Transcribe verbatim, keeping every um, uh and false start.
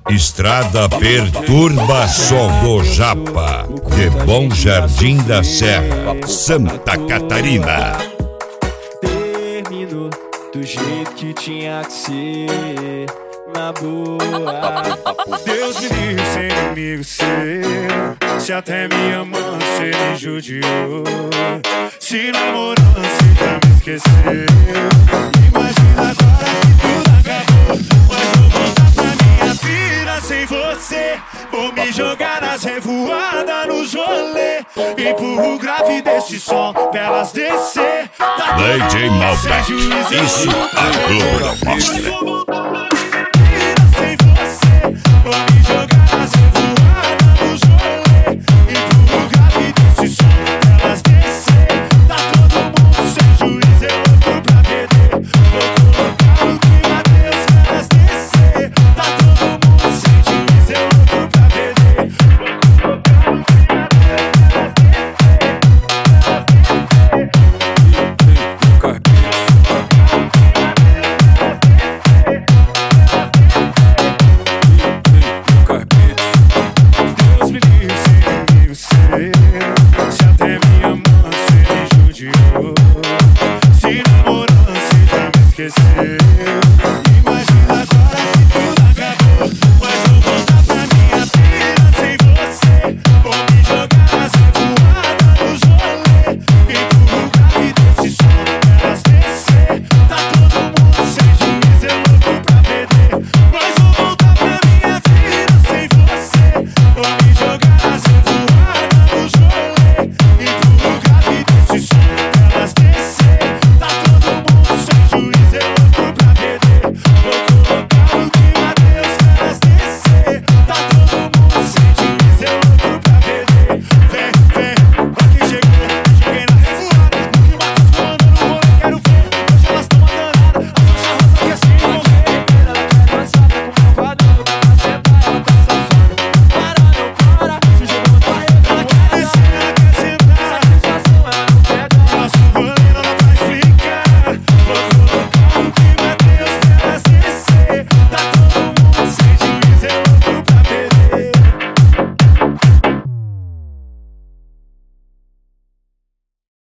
Estrada Perturbação do Japa, de Bom Jardim da Serra, Santa Catarina. Terminou do jeito que tinha que ser, na boa. Deus me livre sem inimigo seu, se até minha mãe cê me judiou. Se namorando cê já me esqueceu. Imagina agora que tudo acabou, mas vou voltar pra minha vida sem você. Vou me jogar nas revoadas, nos rolê, empurro o grave desse som pra elas descer. Tá D J Malbec, isso a Globo não mostra.